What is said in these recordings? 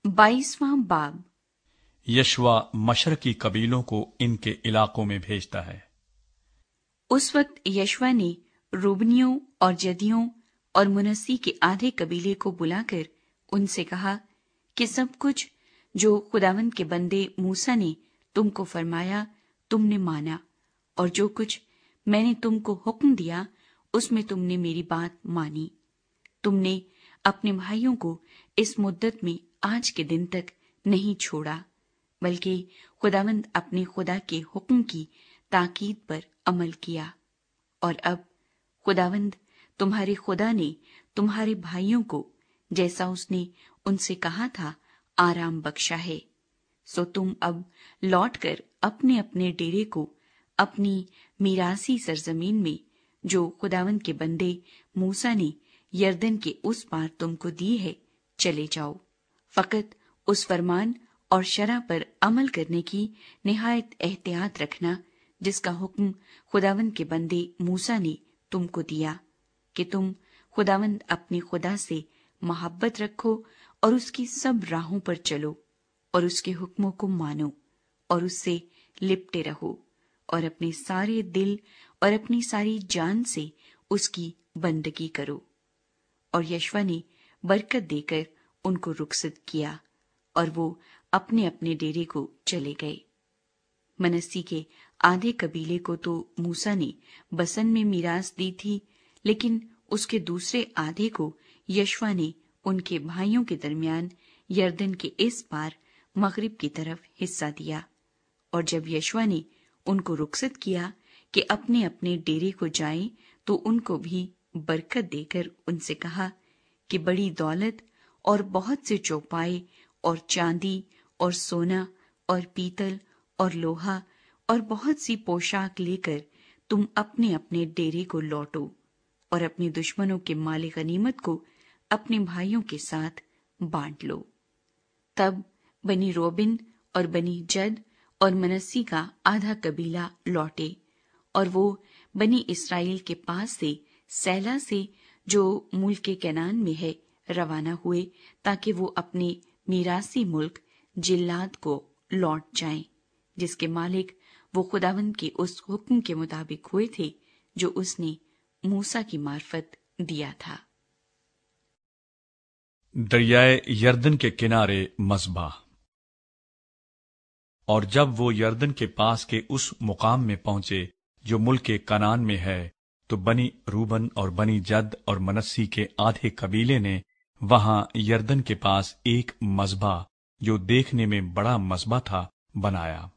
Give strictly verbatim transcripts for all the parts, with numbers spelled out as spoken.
बाईसवां बाब। यशवा मशरकी कबीलों को इनके इलाकों में भेजता है। उस वक्त यशवा ने रूबनियों और जदियों और मुनस्सी के आधे कबीले को बुलाकर उनसे कहा कि सब कुछ जो खुदावंद के बंदे मूसा ने तुमको फरमाया तुमने माना, और जो कुछ मैंने तुमको हुक्म दिया उसमें तुमने मेरी बात मानी। तुमने अपने भाइयों को इस मुद्दत में आज के दिन तक नहीं छोड़ा, बल्कि खुदावंद अपने खुदा के हुक्म की ताकीद पर अमल किया। और अब खुदावंद तुम्हारे खुदा ने तुम्हारे भाइयों को जैसा उसने उनसे कहा था आराम बख्शा है। सो तुम अब लौटकर अपने अपने डेरे को अपनी मीरासी सरजमीन में जो खुदावंद के बंदे मूसा ने यरदन के उस पार तुमको दी है चले जाओ। फकत उस फरमान और शरह पर अमल करने की निहायत एहतियात रखना जिसका हुक्म खुदावंद के बंदे मूसा ने तुमको दिया, कि तुम खुदावंद अपने खुदा से मोहब्बत रखो और उसकी सब राहों पर चलो और उसके हुक्मों को मानो और उससे लिपटे रहो और अपने सारे दिल और अपनी सारी जान से उसकी बंदगी करो। और यशवा ने बरकत देकर उनको रुखसत किया और वो अपने अपने डेरे को चले गए। मनस्सी के आधे कबीले को तो मूसा ने बसन में मीरास दी थी, लेकिन उसके दूसरे आधे को यशवा ने उनके भाइयों के दरमियान यरदन के इस पार मगरिब की तरफ हिस्सा दिया। और जब यशवा ने उनको रुखसत किया कि अपने अपने डेरे को जाएं, तो उनको भी बरकत देकर उनसे कहा कि बड़ी दौलत और बहुत से चौपाए और चांदी और सोना और पीतल और लोहा और बहुत सी पोशाक लेकर तुम अपने अपने डेरे को लौटो और अपने दुश्मनों के माले गनीमत को अपने भाइयों के साथ बांट लो। तब बनी रोबिन और बनी जद और मनस्सी का आधा कबीला लौटे, और वो बनी इस्राएल के पास से सैला से जो मुल्क कैनान में है रवाना हुए, ताकि वो अपने मीरासी मुल्क जिल्लाद को लौट जाएं, जिसके मालिक वो खुदावंद के उस हुक्म के मुताबिक हुए थे जो उसने मूसा की मार्फत दिया था। दरियाए यरदन के किनारे मज़बा। और जब वो यरदन के पास के उस मुकाम में पहुंचे जो मुल्क कनान में है, तो बनी रूबन और बनी जद और मनस्सी के आधे कबीले ने वहां यरदन के पास एक मज़बा, जो देखने में बड़ा मज़बा था, बनाया।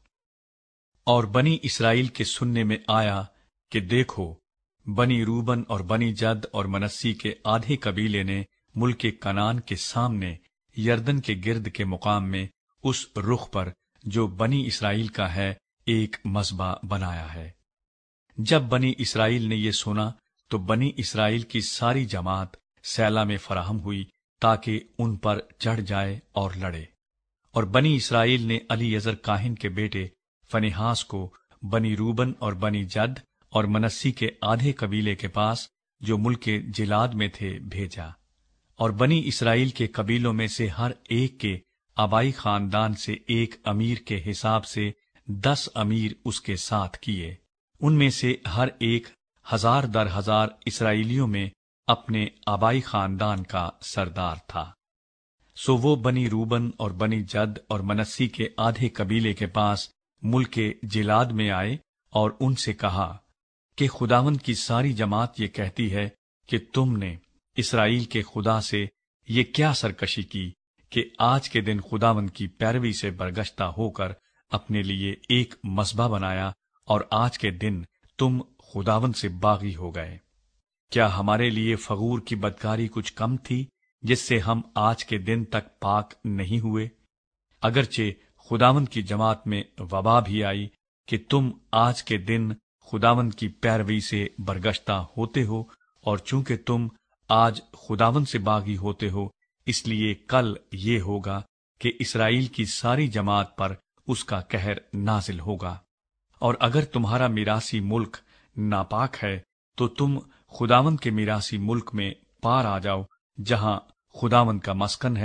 और बनी इस्राएल के सुनने में आया कि देखो, बनी रूबन और बनी जद और मनस्सी के आधे कबीले ने मुल्क कनान के सामने यरदन के गिर्द के मुकाम में उस रुख पर जो बनी इस्राएल का है एक मज़बा बनाया है। जब बनी इस्राएल ने ये सुना, तो बनी इस्राएल की सारी जमात सैला में फराहम हुई ताकि उन पर चढ़ जाए और लड़े। और बनी इस्राएल ने अलीअज़र काहिन के बेटे फनीहास को बनी रूबन और बनी जद और मनस्सी के आधे कबीले के पास जो मुल्क जिलाद में थे भेजा। और बनी इस्राएल के कबीलों में से हर एक के आबाई खानदान से एक अमीर के हिसाब से दस अमीर उसके साथ किए। उनमें से हर एक हजार दर हजार इस्राएलियों में अपने आबाई खानदान का सरदार था। सो वो बनी रूबन और बनी जद और मनस्सी के आधे कबीले के पास मुल्क जिलाद में आए और उनसे कहा कि खुदावंद की सारी जमात ये कहती है कि तुमने इस्राएल के खुदा से ये क्या सरकशी की कि आज के दिन खुदावंद की पैरवी से बरगश्ता होकर अपने लिए एक मज़बा बनाया, और आज के दिन तुम खुदावंद से बागी हो गए। क्या हमारे लिए फगूर की बदकारी कुछ कम थी जिससे हम आज के दिन तक पाक नहीं हुए? अगरचे खुदावंद की जमात में वबा भी आई कि तुम आज के दिन खुदावंद की पैरवी से बरगश्ता होते हो, और चूंकि तुम आज खुदावंद से बागी होते हो, इसलिए कल ये होगा कि इस्राएल की सारी जमात पर उसका कहर नाजिल होगा। और अगर तुम्हारा मिरासी मुल्क नापाक है, तो तुम खुदावंद के मिरासी मुल्क में पार आ जाओ, जहां खुदावंद का मस्कन है,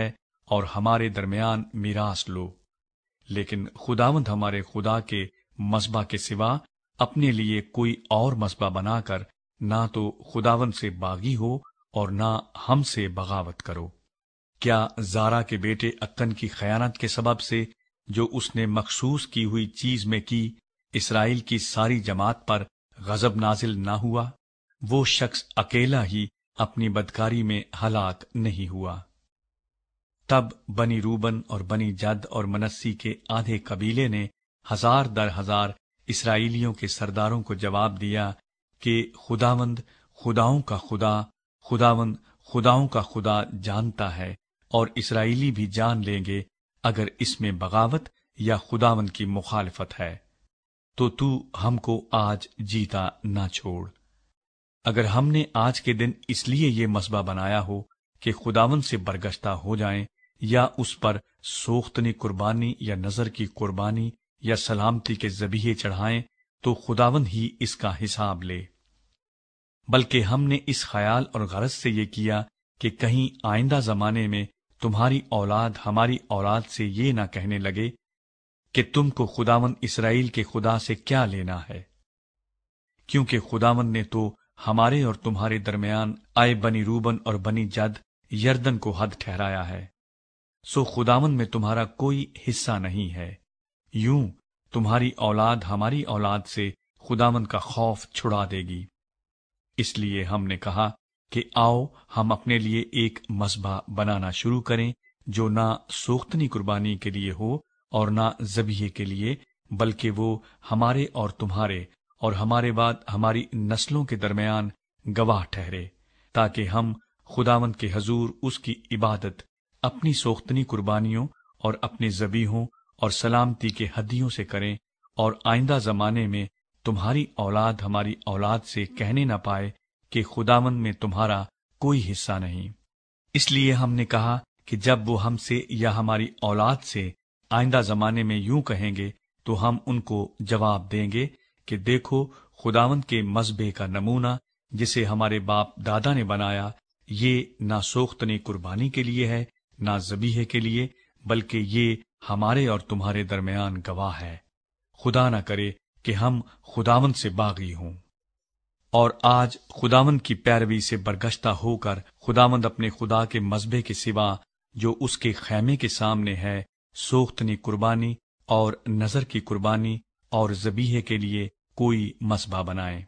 اور ہمارے درمیان میراث لو، لیکن خداوند ہمارے خدا کے مذبح کے سوا اپنے لیے کوئی اور مذبح بنا کر نہ تو خداوند سے باغی ہو اور نہ ہم سے بغاوت کرو۔ کیا زارا کے بیٹے اکن کی خیانت کے سبب سے جو اس نے مخصوص کی ہوئی چیز میں کی اسرائیل کی ساری جماعت پر غضب نازل نہ ہوا؟ وہ شخص اکیلا ہی اپنی بدکاری میں ہلاک نہیں ہوا۔ تب بنی روبن اور بنی جد اور منسی کے آدھے قبیلے نے ہزار در ہزار اسرائیلیوں کے سرداروں کو جواب دیا کہ خداوند خداؤں کا خدا، خداوند خداؤں کا خدا جانتا ہے، اور اسرائیلی بھی جان لیں گے اگر اس میں بغاوت یا خداوند کی مخالفت ہے تو تو ہم کو آج جیتا نہ چھوڑ۔ اگر ہم نے آج کے دن اس لیے یہ مذبح بنایا ہو کہ خداوند سے برگشتہ ہو جائیں یا اس پر سوختنی قربانی یا نذر کی قربانی یا سلامتی کے ذبیحے چڑھائیں تو خداوند ہی اس کا حساب لے۔ بلکہ ہم نے اس خیال اور غرض سے یہ کیا کہ کہیں آئندہ زمانے میں تمہاری اولاد ہماری اولاد سے یہ نہ کہنے لگے کہ تم کو خداوند اسرائیل کے خدا سے کیا لینا ہے، کیونکہ خداوند نے تو ہمارے اور تمہارے درمیان آئے بنی روبن اور بنی جد یردن کو حد ٹھہرایا ہے، سو خداوند میں تمہارا کوئی حصہ نہیں ہے۔ یوں تمہاری اولاد ہماری اولاد سے خداوند کا خوف چھڑا دے گی۔ اس لیے ہم نے کہا کہ آؤ ہم اپنے لیے ایک مذبح بنانا شروع کریں جو نہ سوختنی قربانی کے لیے ہو اور نہ ذبیحے کے لیے، بلکہ وہ ہمارے اور تمہارے اور ہمارے بعد ہماری نسلوں کے درمیان گواہ ٹھہرے، تاکہ ہم خداوند کے حضور اس کی عبادت اپنی سوختنی قربانیوں اور اپنے ذبیحوں اور سلامتی کے ہدیوں سے کریں، اور آئندہ زمانے میں تمہاری اولاد ہماری اولاد سے کہنے نہ پائے کہ خداوند میں تمہارا کوئی حصہ نہیں۔ اس لیے ہم نے کہا کہ جب وہ ہم سے یا ہماری اولاد سے آئندہ زمانے میں یوں کہیں گے تو ہم ان کو جواب دیں گے کہ دیکھو خداوند کے مذبح کا نمونہ جسے ہمارے باپ دادا نے بنایا، یہ نہ سوختنی قربانی کے لیے ہے نہ ذبیحے کے لیے، بلکہ یہ ہمارے اور تمہارے درمیان گواہ ہے۔ خدا نہ کرے کہ ہم خداوند سے باغی ہوں۔ اور آج خداوند کی پیروی سے برگشتہ ہو کر خداوند اپنے خدا کے مذبح کے سوا جو اس کے خیمے کے سامنے ہے سوختنی قربانی اور نذر کی قربانی اور ذبیحے کے لیے کوئی مذبح بنائے۔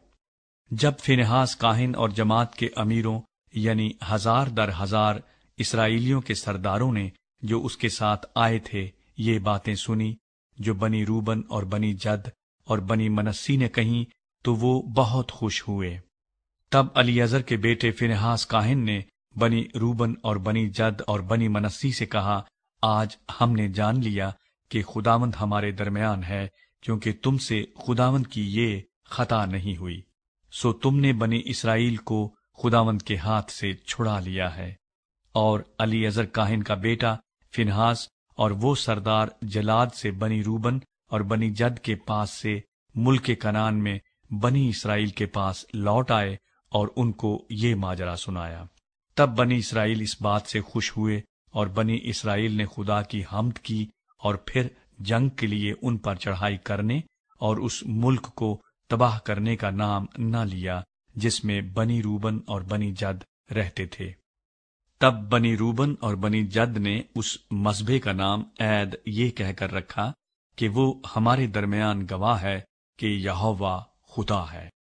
جب فنہاس کاہن اور جماعت کے امیروں یعنی ہزار در ہزار اسرائیلیوں کے سرداروں نے جو اس کے ساتھ آئے تھے یہ باتیں سنی جو بنی روبن اور بنی جد اور بنی منسی نے کہیں تو وہ بہت خوش ہوئے۔ تب الیعزر کے بیٹے فنہاس کاہن نے بنی روبن اور بنی جد اور بنی منسی سے کہا، آج ہم نے جان لیا کہ خداوند ہمارے درمیان ہے، کیونکہ تم سے خداوند کی یہ خطا نہیں ہوئی، سو تم نے بنی اسرائیل کو خداوند کے ہاتھ سے چھڑا لیا ہے۔ اور الیعزر کاہن کا بیٹا فنہاس اور وہ سردار جلاد سے بنی روبن اور بنی جد کے پاس سے ملک کنعان میں بنی اسرائیل کے پاس لوٹ آئے اور ان کو یہ ماجرا سنایا۔ تب بنی اسرائیل اس بات سے خوش ہوئے اور بنی اسرائیل نے خدا کی حمد کی اور پھر جنگ کے لیے ان پر چڑھائی کرنے اور اس ملک کو تباہ کرنے کا نام نہ لیا جس میں بنی روبن اور بنی جد رہتے تھے۔ تب بنی روبن اور بنی جد نے اس مذبح کا نام عید یہ کہہ کر رکھا کہ وہ ہمارے درمیان گواہ ہے کہ یہوہ خدا ہے۔